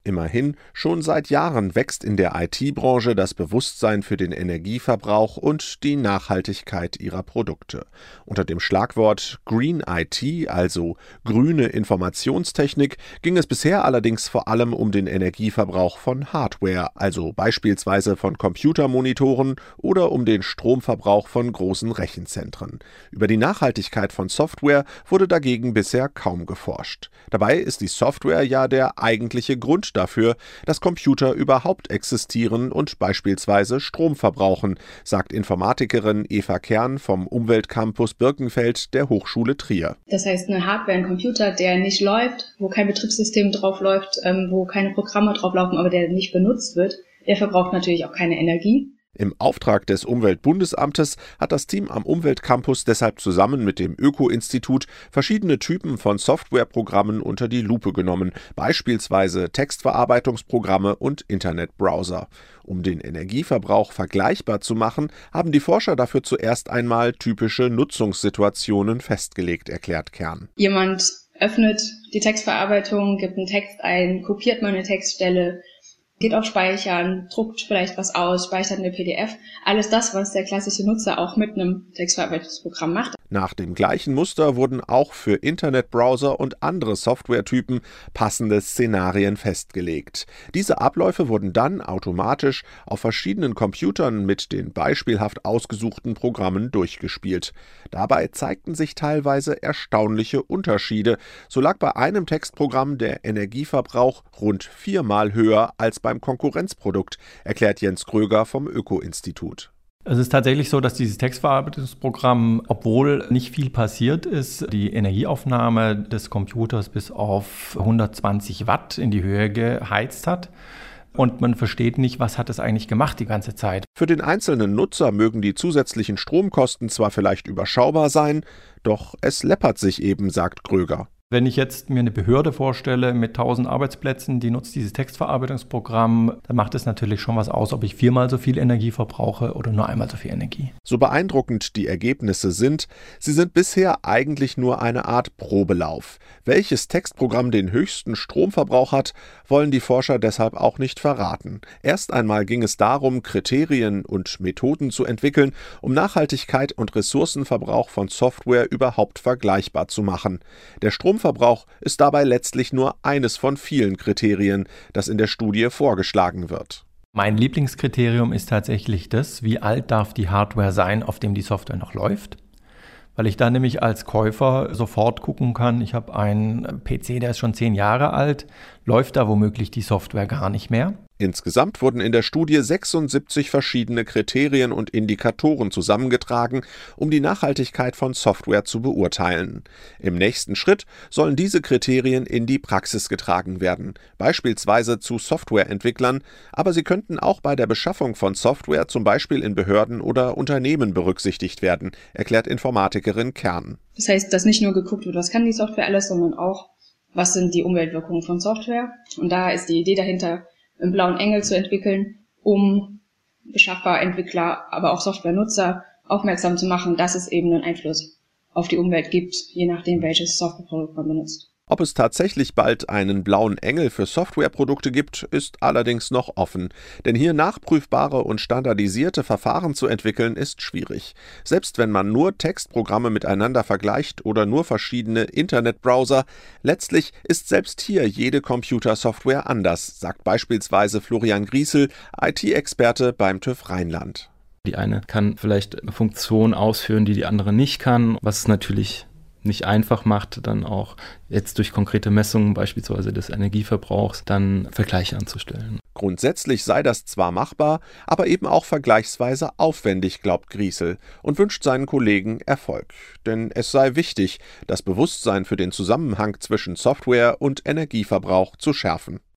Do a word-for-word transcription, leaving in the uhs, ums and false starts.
Immerhin, schon seit Jahren wächst in der I T-Branche das Bewusstsein für den Energieverbrauch und die Nachhaltigkeit ihrer Produkte. Unter dem Schlagwort Green I T, also grüne Informationstechnik, ging es bisher allerdings vor allem um den Energieverbrauch von Hardware, also beispielsweise von Computermonitoren oder um den Stromverbrauch von großen Rechenzentren. Über die Nachhaltigkeit von Software wurde dagegen bisher kaum geforscht. Dabei ist die Software ja der eigentliche Grund dafür, dass Computer überhaupt existieren und beispielsweise Strom verbrauchen, sagt Informatikerin Eva Kern vom Umweltcampus Birkenfeld der Hochschule Trier. Das heißt, eine Hardware, ein Computer, der nicht läuft, wo kein Betriebssystem drauf läuft, ähm, wo keine Programme drauf laufen, aber der nicht benutzt wird, der verbraucht natürlich auch keine Energie. Im Auftrag des Umweltbundesamtes hat das Team am Umweltcampus deshalb zusammen mit dem Öko-Institut verschiedene Typen von Softwareprogrammen unter die Lupe genommen, beispielsweise Textverarbeitungsprogramme und Internetbrowser. Um den Energieverbrauch vergleichbar zu machen, haben die Forscher dafür zuerst einmal typische Nutzungssituationen festgelegt, erklärt Kern. Jemand öffnet die Textverarbeitung, gibt einen Text ein, kopiert mal eine Textstelle, geht auf Speichern, druckt vielleicht was aus, speichert eine P D F. Alles das, was der klassische Nutzer auch mit einem Textverarbeitungsprogramm macht. Nach dem gleichen Muster wurden auch für Internetbrowser und andere Softwaretypen passende Szenarien festgelegt. Diese Abläufe wurden dann automatisch auf verschiedenen Computern mit den beispielhaft ausgesuchten Programmen durchgespielt. Dabei zeigten sich teilweise erstaunliche Unterschiede. So lag bei einem Textprogramm der Energieverbrauch rund viermal höher als beim Konkurrenzprodukt, erklärt Jens Kröger vom Öko-Institut. Es ist tatsächlich so, dass dieses Textverarbeitungsprogramm, obwohl nicht viel passiert ist, die Energieaufnahme des Computers bis auf hundertzwanzig Watt in die Höhe geheizt hat. Und man versteht nicht, was hat es eigentlich gemacht die ganze Zeit. Für den einzelnen Nutzer mögen die zusätzlichen Stromkosten zwar vielleicht überschaubar sein, doch es läppert sich eben, sagt Kröger. Wenn ich jetzt mir eine Behörde vorstelle mit tausend Arbeitsplätzen, die nutzt dieses Textverarbeitungsprogramm, dann macht es natürlich schon was aus, ob ich viermal so viel Energie verbrauche oder nur einmal so viel Energie. So beeindruckend die Ergebnisse sind, sie sind bisher eigentlich nur eine Art Probelauf. Welches Textprogramm den höchsten Stromverbrauch hat, wollen die Forscher deshalb auch nicht verraten. Erst einmal ging es darum, Kriterien und Methoden zu entwickeln, um Nachhaltigkeit und Ressourcenverbrauch von Software überhaupt vergleichbar zu machen. Der Strom Verbrauch ist dabei letztlich nur eines von vielen Kriterien, das in der Studie vorgeschlagen wird. Mein Lieblingskriterium ist tatsächlich das, wie alt darf die Hardware sein, auf dem die Software noch läuft. Weil ich dann nämlich als Käufer sofort gucken kann, ich habe einen P C, der ist schon zehn Jahre alt, läuft da womöglich die Software gar nicht mehr. Insgesamt wurden in der Studie sechsundsiebzig verschiedene Kriterien und Indikatoren zusammengetragen, um die Nachhaltigkeit von Software zu beurteilen. Im nächsten Schritt sollen diese Kriterien in die Praxis getragen werden, beispielsweise zu Softwareentwicklern, aber sie könnten auch bei der Beschaffung von Software zum Beispiel in Behörden oder Unternehmen berücksichtigt werden, erklärt Informatikerin Kern. Das heißt, dass nicht nur geguckt wird, was kann die Software alles, sondern auch, was sind die Umweltwirkungen von Software. Und da ist die Idee dahinter, einen blauen Engel zu entwickeln, um Beschaffer, Entwickler, aber auch Softwarenutzer aufmerksam zu machen, dass es eben einen Einfluss auf die Umwelt gibt, je nachdem, welches Softwareprodukt man benutzt. Ob es tatsächlich bald einen blauen Engel für Softwareprodukte gibt, ist allerdings noch offen. Denn hier nachprüfbare und standardisierte Verfahren zu entwickeln, ist schwierig. Selbst wenn man nur Textprogramme miteinander vergleicht oder nur verschiedene Internetbrowser, letztlich ist selbst hier jede Computersoftware anders, sagt beispielsweise Florian Griesel, I T-Experte beim TÜV Rheinland. Die eine kann vielleicht eine Funktion ausführen, die die andere nicht kann, was natürlich nicht einfach macht, dann auch jetzt durch konkrete Messungen beispielsweise des Energieverbrauchs dann Vergleiche anzustellen. Grundsätzlich sei das zwar machbar, aber eben auch vergleichsweise aufwendig, glaubt Griesel und wünscht seinen Kollegen Erfolg. Denn es sei wichtig, das Bewusstsein für den Zusammenhang zwischen Software und Energieverbrauch zu schärfen.